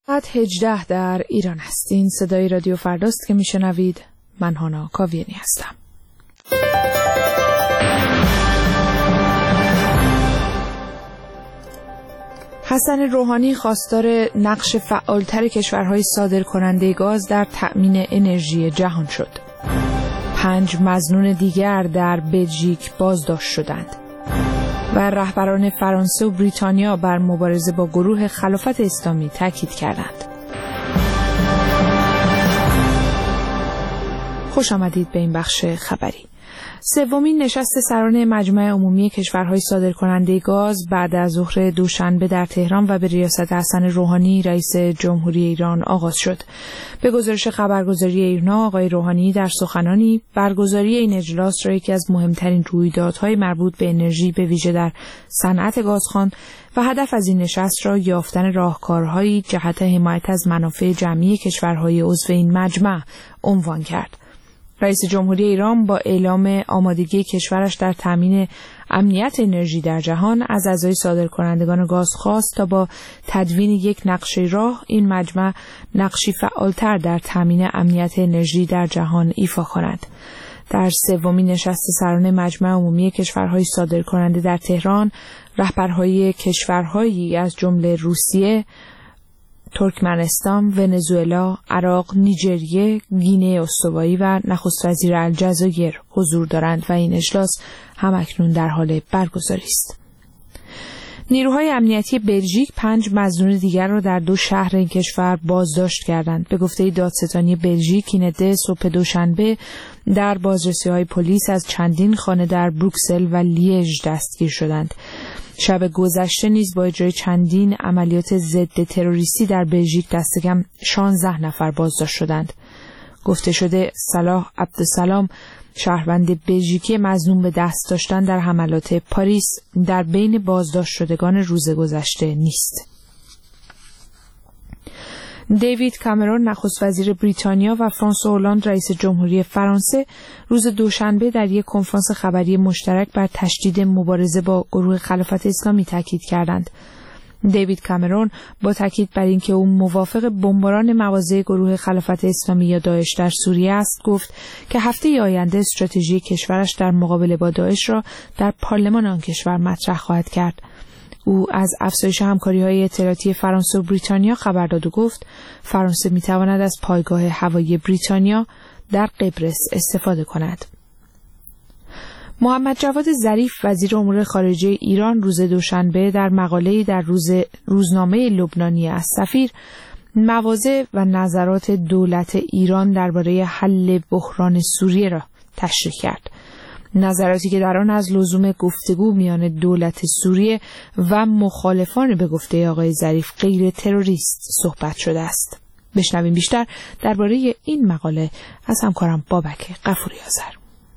ساعت 18 در ایران است. این صدای رادیو فرداست که میشنوید. من هانا کاویانی هستم. حسن روحانی خواستار نقش فعالتر کشورهای صادرکننده گاز در تأمین انرژی جهان شد. 5 مظنون دیگر در بلژیک بازداشت شدند و رهبران فرانسه و بریتانیا بر مبارزه با گروه خلافت اسلامی تاکید کردند. خوش آمدید به این بخش خبری. سومین نشست سران مجمع عمومی کشورهای صادرکننده گاز بعد از ظهر دوشنبه در تهران و به ریاست حسن روحانی رئیس جمهوری ایران آغاز شد. به گزارش خبرگزاری ایرنا، آقای روحانی در سخنانی برگزاری این اجلاس را یکی از مهمترین رویدادهای مربوط به انرژی به ویژه در صنعت گاز خواند و هدف از این نشست را یافتن راهکارهایی جهت حمایت از منافع جمعی کشورهای عضو این مجمع عنوان کرد. رئیس جمهوری ایران با اعلام آمادگی کشورش در تامین امنیت انرژی در جهان از اعضای صادرکنندگان گاز خواست تا با تدوین یک نقشه راه این مجمع نقشی فعالتر در تامین امنیت انرژی در جهان ایفا کند. در سومین نشست سران مجمع عمومی کشورهای صادرکننده در تهران، رهبرهای کشورهایی از جمله روسیه، ترکمنستان، ونزوئلا، عراق، نیجریه، گینه استوایی و نخست وزیر الجزایر حضور دارند و این اجلاس همکنون در حال برگزاری است. نیروهای امنیتی بلژیک 5 مظنون دیگر را در 2 شهر این کشور بازداشت کردند. به گفته دادستانی بلژیک این عده صبح دوشنبه در بازرسی‌های پلیس از چندین خانه در بروکسل و لیژ دستگیر شدند. شب گذشته نیز با اجرای چندین عملیات ضد تروریستی در بلژیک دست کم 16 نفر بازداشت شدند. گفته شده صلاح عبدالسلام، شهروند بلژیکی مظنون به دست داشتن در حملات پاریس، در بین بازداشت شدگان روز گذشته نیست. دیوید کامرون نخست وزیر بریتانیا و فرانسوا هولند رئیس جمهوری فرانسه روز دوشنبه در یک کنفرانس خبری مشترک بر تشدید مبارزه با گروه خلافت اسلامی تاکید کردند. دیوید کامرون با تاکید بر اینکه او موافق بمباران مواضع گروه خلافت اسلامی یا داعش در سوریه است، گفت که هفته آینده استراتژی کشورش در مقابله با داعش را در پارلمان آن کشور مطرح خواهد کرد. او از افزایش همکاری‌های اطلاعاتی فرانسه و بریتانیا خبر داد و گفت فرانسه می‌تواند از پایگاه هوایی بریتانیا در قبرس استفاده کند. محمد جواد ظریف وزیر امور خارجه ایران روز دوشنبه در مقاله‌ای در روزنامه لبنانی السفیر مواضع و نظرات دولت ایران درباره حل بحران سوریه را تشریح کرد. نظراتی که در آن از لزوم گفتگو میان دولت سوریه و مخالفان به گفته آقای ظریف غیر تروریست صحبت شده است. بشنویم بیشتر درباره این مقاله از همکارم بابک غفوری آذر.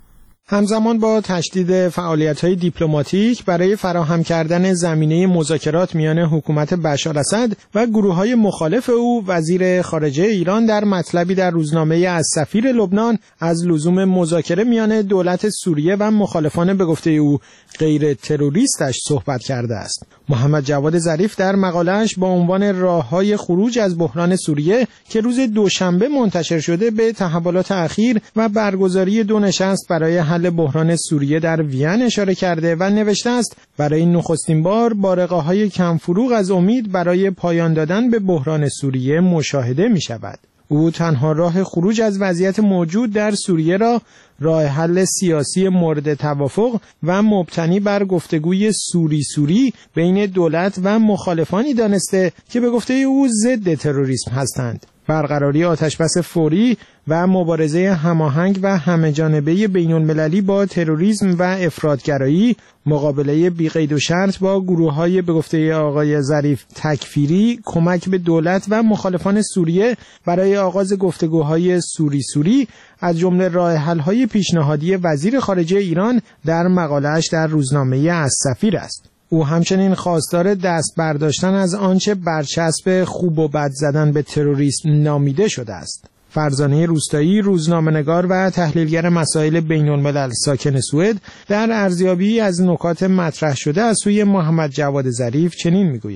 همزمان با تشدید فعالیت‌های دیپلماتیک برای فراهم کردن زمینه مذاکرات میان حکومت بشار اسد و گروه‌های مخالف او، وزیر خارجه ایران در مطلبی در روزنامه السفیر لبنان از لزوم مذاکره میان دولت سوریه و مخالفان به گفته او غیر تروریستش صحبت کرده است. محمد جواد ظریف در مقاله‌اش با عنوان راه‌های خروج از بحران سوریه که روز دوشنبه منتشر شده به تحولات اخیر و برگزاری 2 نشست برای حل بحران سوریه در وین اشاره کرده و نوشته است برای نخستین بار بارقه‌های کم فروغ از امید برای پایان دادن به بحران سوریه مشاهده می-شود. او تنها راه خروج از وضعیت موجود در سوریه را راه حل سیاسی مورد توافق و مبتنی بر گفتگوی سوری بین دولت و مخالفانی دانسته که به گفته او ضد تروریسم هستند. برقراری آتشبس فوری و مبارزه هماهنگ و همه‌جانبه بین‌المللی با تروریسم و افراط‌گرایی، مقابله بی‌قید و شرط با گروه‌های به گفته آقای ظریف تکفیری، کمک به دولت و مخالفان سوریه برای آغاز گفتگوهای سوری از جمله راه حل‌های پیشنهادی وزیر خارجه ایران در مقاله‌اش در روزنامه السفیر است. او همچنین خواستار دست برداشتن از آنچه برچسب خوب و بد زدن به تروریسم نامیده شده است. فرزانه روستایی، روزنامه‌نگار و تحلیلگر مسائل بین‌الملل ساکن سوئد، در ارزیابی از نکات مطرح شده از سوی محمد جواد ظریف چنین میگوید: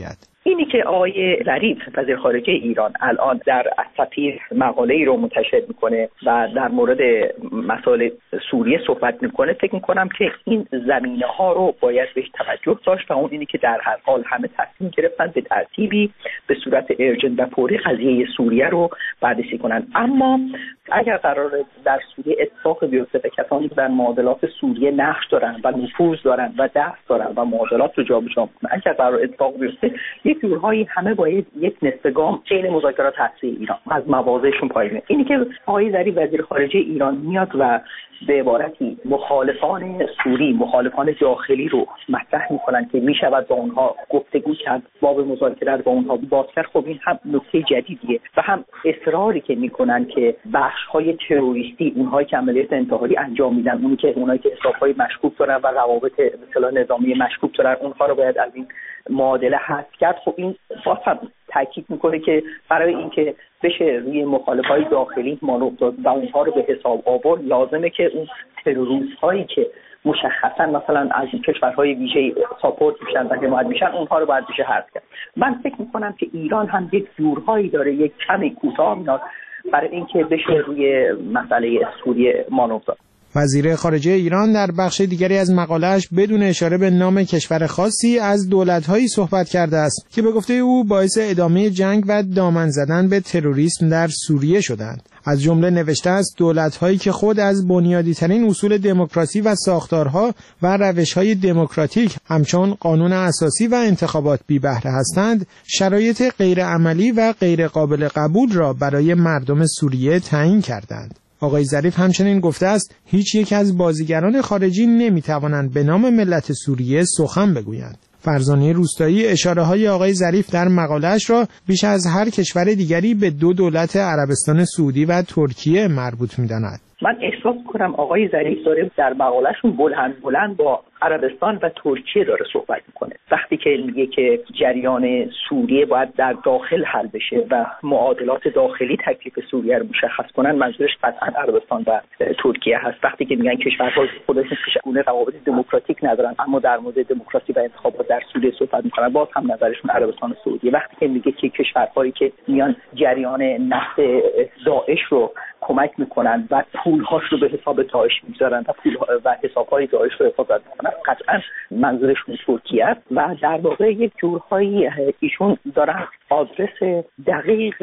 اینی که آقای ظریف وزیر خارجه ایران الان در السفیر مقاله‌ای رو منتشر میکنه و در مورد مسائل سوریه صحبت میکنه، فکر میکنم که این زمینه‌ها رو باید بهش توجه داشت و اون اینی که در هر حال همه تصمیم گرفتن به ترتیبی به صورت ارجنت و فوری قضیه سوریه رو بررسی کنن. اما اگر قرار در سوریه اتفاق بیفته و کسانی که در معادلات سوریه نقش دارن و نفوذ دارن و دست دارن و معادلات رو جابجا میکنن، اگر قرار اتفاق بیفته یک جورهایی همه باید یک نصف گام چین مذاکرات هسته ایران از مواضعشون پایین میاد. اینی که آقای ظریف وزیر خارجه ایران میاد و به عبارتی مخالفان سوری، مخالفان داخلی رو مطرح میکنن که میشود با اونها گفتگو کرد، باب مذاکرات با اونها باز کرد، خب این هم نکته جدیدیه و هم اصراری که میکنن که بخش‌های تروریستی، اونهایی که عملیات انتحاری انجام میدن، اونایی که حساب‌های مشکوک دارن و روابط به اصطلاح نظامی مشکوک دارن، اونها رو باید از این معادله حذف کرد. خب این باز هم تاکید میکنه که برای اینکه بشه روی مخالفای داخلی مانور داد و اونها رو به حساب آورد، لازمه که اون تروریست هایی که مشخصا مثلا از کشورهای ویژه ساپورت میشن و حمایت میشن، اونها رو باید بشه حذف کرد. من فکر میکنم که ایران هم یک جورهایی داره، یک کمی کوتاه میاد برای اینکه بشه روی مسئله سوریه مانور داد. وزیر خارجه ایران در بخش دیگری از مقاله‌اش بدون اشاره به نام کشور خاصی از دولت‌هایی صحبت کرده است که به گفته او باعث ادامه جنگ و دامن زدن به تروریسم در سوریه شدند. از جمله نوشته است دولت‌هایی که خود از بنیادی‌ترین اصول دموکراسی و ساختارها و روش‌های دموکراتیک همچون قانون اساسی و انتخابات بی بهره هستند، شرایط غیرعملی و غیر قابل قبول را برای مردم سوریه تعیین کردند. آقای ظریف همچنین گفته است هیچ یک از بازیگران خارجی نمی‌توانند به نام ملت سوریه سخن بگویند. فرزانه روستایی اشاره‌های آقای ظریف در مقاله‌اش را بیش از هر کشور دیگری به دو دولت عربستان سعودی و ترکیه مربوط می‌داند. من احساس کنم آقای ظریف داره در مقاله‌شون بلند با عربستان و ترکیه داره صحبت میکنه. وقتی که میگه که جریان سوریه باید در داخل حل بشه و معادلات داخلی تکلیف سوریه رو مشخص کنن، منظورش قطعا عربستان و ترکیه هست. وقتی که میگن کشورها خودشون هیچگونه روابط دموکراتیک ندارن اما در مورد دموکراسی و انتخابات در سوریه صحبت میکنن، باز هم نظرشون عربستان و سعودیه. وقتی که میگه که کشورهایی که میان جریان نفت داعش رو کمک میکنن و پولهاش رو به حساب داعش میذارن و پولها و حسابهای داعش رو حفاظت میکنن، قطعا منظورشون ترکیه است و در واقع یک جورهایی ایشون دارن آدرس دقیق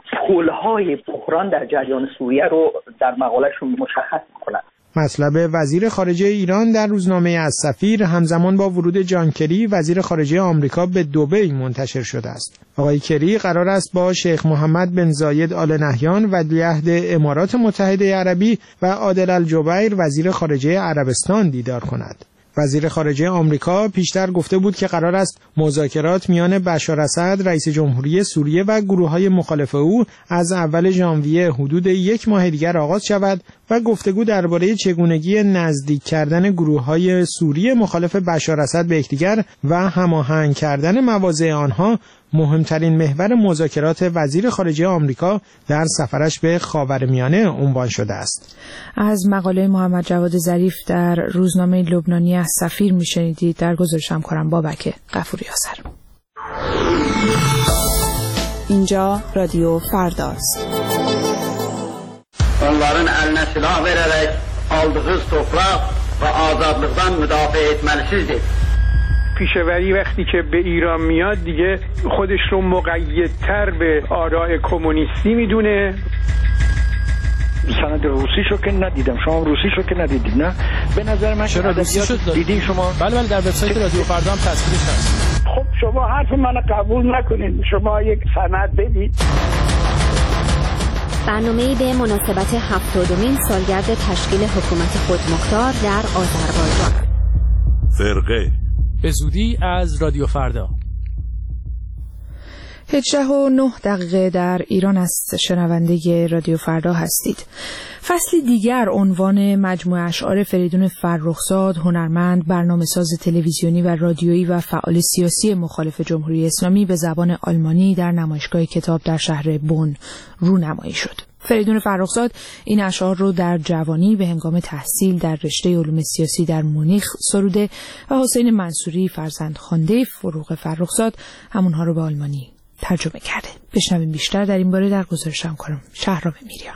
پولهای بحران در جریان سوریه رو در مقالهشون مشخص میکنن. مطلب وزیر خارجه ایران در روزنامه السفیر همزمان با ورود جان کری وزیر خارجه آمریکا به دبی منتشر شده است. آقای کری قرار است با شیخ محمد بن زاید آل نهیان ولیعهد امارات متحده عربی و عادل الجبیر وزیر خارجه عربستان دیدار کند. وزیر خارجه آمریکا پیشتر گفته بود که قرار است مذاکرات میان بشار اسد رئیس جمهوری سوریه و گروه‌های مخالف او از اول ژانویه حدود یک ماه دیگر آغاز شود و گفتگو درباره چگونگی نزدیک کردن گروه‌های سوری مخالف بشار اسد به یکدیگر و هماهنگ کردن مواضع آنها مهمترین محور مذاکرات وزیر خارجه آمریکا در سفرش به خاورمیانه عنوان شده است. از مقاله محمد جواد ظریف در روزنامه لبنانی السفیر میشنیدید. در گزارش همکارم بابک غفوری آذر. اینجا رادیو فرداست. Onların eline silah vererek aldığı toprak ve azadlıktan müdafaa etmelisizdir. پیشوری وقتی که به ایران میاد دیگه خودش رو مقیدتر به آراء کمونیستی میدونه. سند روسیشو که ندیدم، شما روسیشو که ندیدید نه؟ به نظر من چرا روسیشو دیدین شما؟ بله در وبسایت رادیو فردا هم تصویرش هست. خب شما حرف منو قبول نکنید، شما یک سند بدید. برنامه‌ای به مناسبت 70مین سالگرد تشکیل حکومت خودمختار در آذربایجان. فرقه به زودی از رادیو فردا. 18:09 در ایران است. شنونده رادیو فردا هستید. فصلی دیگر عنوان مجموعه اشعار فریدون فرخزاد، هنرمند، برنامه‌ساز تلویزیونی و رادیویی و فعال سیاسی مخالف جمهوری اسلامی به زبان آلمانی در نمایشگاه کتاب در شهر بن رونمایی شد. فریدون فرخزاد این اشعار رو در جوانی به هنگام تحصیل در رشته علوم سیاسی در مونیخ سروده و حسین منصوری فرزند خوانده فروغ فرخزاد همونها رو به آلمانی ترجمه کرده. بشنویم بیشتر در این باره در گزارش همکارم شهرام میریان.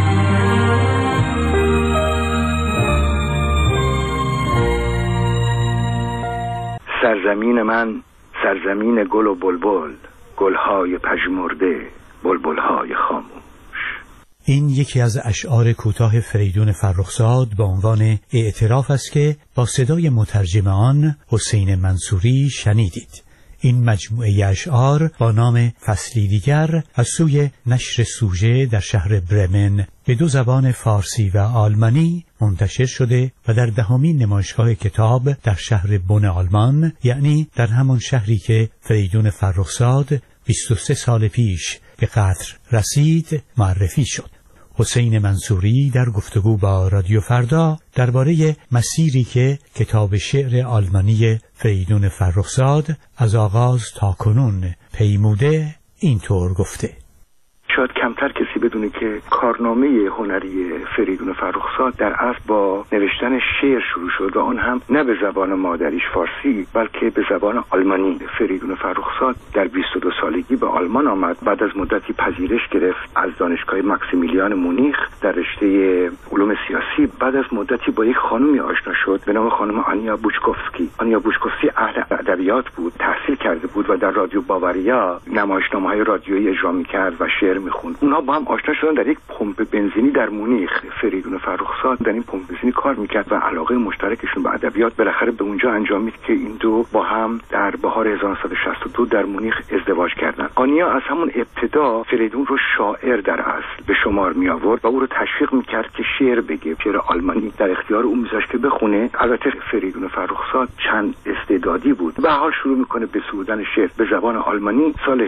سرزمین من، سرزمین گل و بلبل، گلهای پژمرده، بلبلهای خاموش. این یکی از اشعار کوتاه فریدون فرخزاد با عنوان اعتراف است که با صدای مترجم آن حسین منصوری شنیدید. این مجموعه اشعار با نام فصلی دیگر از سوی نشر سوژه در شهر برمن به دو زبان فارسی و آلمانی منتشر شده و در 10مین نمایشگاه کتاب در شهر بن آلمان، یعنی در همان شهری که فریدون فرخزاد 23 سال پیش به قطر رسید، معرفی شد. حسین منصوری در گفتگو با رادیو فردا درباره مسیری که کتاب شعر آلمانی فریدون فرخزاد از آغاز تا کنون پیموده اینطور گفته: شاید کمتر کسی بدونه که کارنامه هنری فریدون فرخزاد در اصل با نوشتن شعر شروع شد و آن هم نه به زبان مادریش فارسی بلکه به زبان آلمانی. فریدون فرخزاد در 22 سالگی به آلمان آمد. بعد از مدتی پذیرش گرفت از دانشگاه ماکسیمیلیان مونیخ در رشته علوم سیاسی. بعد از مدتی با یک خانمی آشنا شد به نام خانم آنیا بوچکوفسکی. آنیا بوچکوفسکی اهل ادبیات بود، تحصیل کرده بود و در رادیو باواریا نمایشنامه‌های رادیویی اجرا می‌کرد و شعر می‌خوند. اونها با هم آشنا شدن در یک پمپ بنزینی در مونیخ. فریدون فرخزاد در این پمپ بنزینی کار میکرد و علاقه مشترکشون به ادبیات بالاخره به اونجا انجامید که این دو با هم در بهار 1962 در مونیخ ازدواج کردند. آنیا از همون ابتدا فریدون رو شاعر در اصل به شمار می آورد و او رو تشویق میکرد که شعر بگه. شعر آلمانی در اختیار او میذاشت که بخونه. البته فریدون فرخزاد چند استعدادی بود. به حال شروع میکنه به سرودن شعر به زبان آلمانی. سال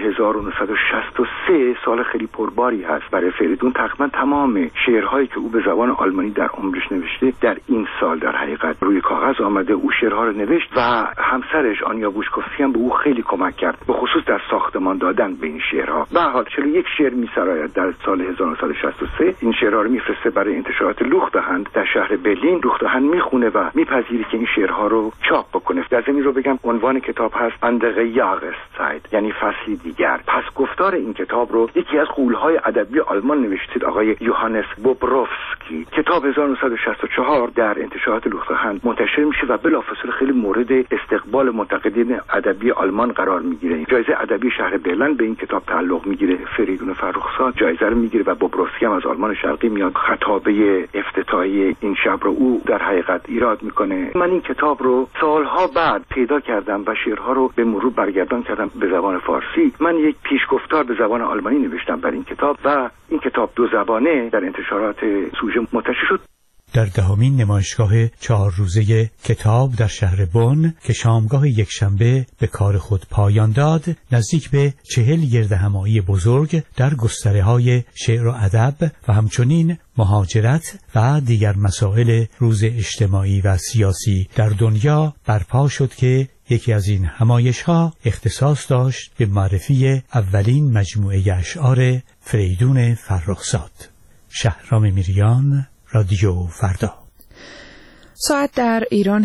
1963 سال خیلی پرباری هست برای فریدون. تقریبا تمام شعرهایی که او به زبان آلمانی در عمرش نوشته در این سال در حقیقت روی کاغذ آمده. او شعرها رو نوشت و همسرش آنیا بوچکوفسکی هم به او خیلی کمک کرد، به خصوص در ساختمان دادن به این شعرها. به هر حال 41 شعر می‌سراید در سال 1963. این شعرها رو میفرسته برای انتشارات لوختهند در شهر برلین. لوختهند میخونه و میپذیره که این شعرها رو چاپ بکنه. در ضمن رو بگم عنوان کتاب هست اندره یاغرszeit، یعنی فصلی دیگر. پس گفتار این کتاب رو یکی از غول‌های ادبی آلمان نوشته آقای یوهانس بوبروفسکی. کتاب 1964 در انتشارات لوختهند منتشر میشه و بلافاصله خیلی مورد استقبال منتقدین ادبی آلمان قرار میگیره. جایزه ادبی شهر برلین به این کتاب تعلق میگیره. فریدون فرخزاد جایزه رو میگیره و بوبروفسکی هم از آلمان شرقی میاد خطابه افتتاحیه این شب رو او در حقیقت ایراد میکنه. من این کتاب رو سالها بعد پیدا کردم و شعرها رو به مرور برگردان کردم به زبان فارسی. من یک پیشگفتار به زبان آلمانی نوشتم برای این کتاب و این کتاب دو زبانه در انتشارات سوژه منتشر شد. در 10مین نمایشگاه 4 روزه کتاب در شهر بن که شامگاه یکشنبه به کار خود پایان داد، نزدیک به 40 گردهمایی بزرگ در گستره‌های شعر و ادب و همچنین مهاجرت و دیگر مسائل روز اجتماعی و سیاسی در دنیا برپا شد که یکی از این همایش‌ها اختصاص داشت به معرفی اولین مجموعه اشعار فریدون فرخزاد. شهرام میریان، رادیو فردا. ساعت در ایران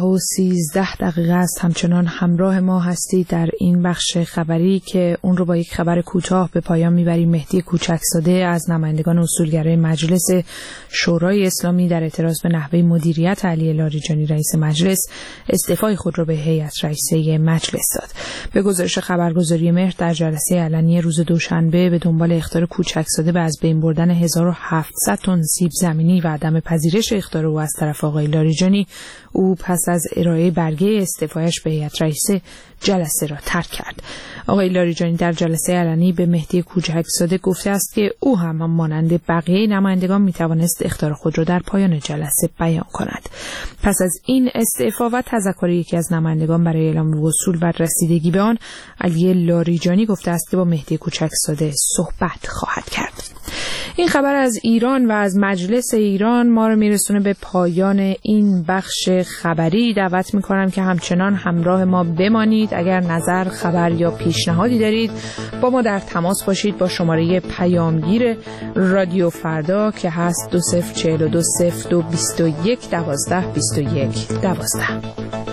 18:13 است. همچنان همراه ما هستید در این بخش خبری که اون رو با یک خبر کوتاه به پایان میبریم. مهدی کوچکزاده از نمایندگان اصولگرای مجلس شورای اسلامی در اعتراض به نحوه مدیریت علی لاریجانی رئیس مجلس استعفای خود را به هیئت رئیسه مجلس داد. به گزارش خبرگزاری مهر در جلسه علنی روز دوشنبه به دنبال اخطار کوچکزاده به از بین بردن 1700 تن سیب زمینی و عدم پذیرش اخطار او از طرف آقای لاریجانی، او پس از ارائه برگه استعفایش به هیئت رئیسه جلسه را ترک کرد. آقای لاریجانی در جلسه علنی به مهدی کوچکزاده گفته است که او هم مانند بقیه نمایندگان میتوانست اخطار خود را در پایان جلسه بیان کند. پس از این استعفا و تذکر یکی از نمایندگان برای اعلام وصول و رسیدگی به آن، علی لاریجانی گفته است که با مهدی کوچکزاده صحبت خواهد کرد. این خبر از ایران و از مجلس ایران ما رو میرسونه به پایان این بخش خبری. دعوت میکنم که همچنان همراه ما بمانید. اگر نظر، خبر یا پیشنهادی دارید با ما در تماس باشید با شماره پیامگیر رادیو فردا که هست 20420221122112.